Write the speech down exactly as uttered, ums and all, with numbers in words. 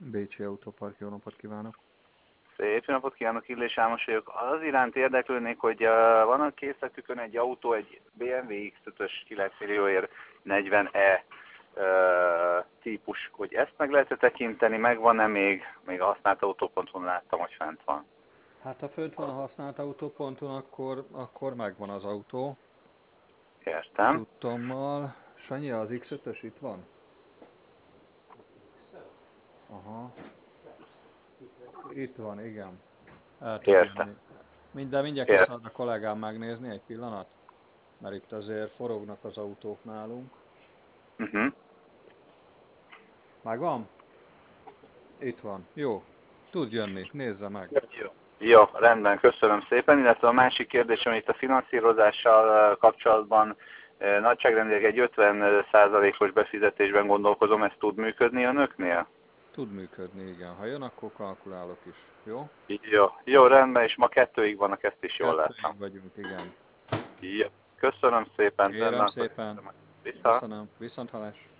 Bécsi Autópark, jó napot kívánok! Szép napot kívánok, Illés Ámos vagyok. Az iránt érdeklődnék, hogy uh, van a készletükön egy autó, egy bé em vé iksz ötös kilenc millióért negyven e uh, típus, hogy ezt meg lehet-e tekinteni, megvan-e még, még a használt autóponton láttam, hogy fent van. Hát ha fönt van a használt autóponton, akkor, akkor megvan az autó. Értem. Tudtommal. Sanyi, az iksz ötös itt van? Aha. Itt van, igen. El tud Értem. jönni. Minden, mindjárt Értem. kiszállt a kollégám megnézni egy pillanat, mert itt azért forognak az autók nálunk. Uh-huh. Megvan? Itt van. Jó. Tud jönni, nézze meg. Jó. Jó, rendben, köszönöm szépen. Illetve a másik kérdésem itt a finanszírozással uh, kapcsolatban uh, nagyságrendileg egy ötven százalékos befizetésben gondolkozom, ez tud működni önöknél? Tud működni, igen. Ha jön, akkor kalkulálok is. Jó? Jó, jó, rendben, és ma kettőig vannak, ezt is jól láttam. Kettőig vagyunk, igen. Jó, köszönöm szépen, Kérem rendben, szépen. akkor vissza. Köszönöm. Viszonthallás.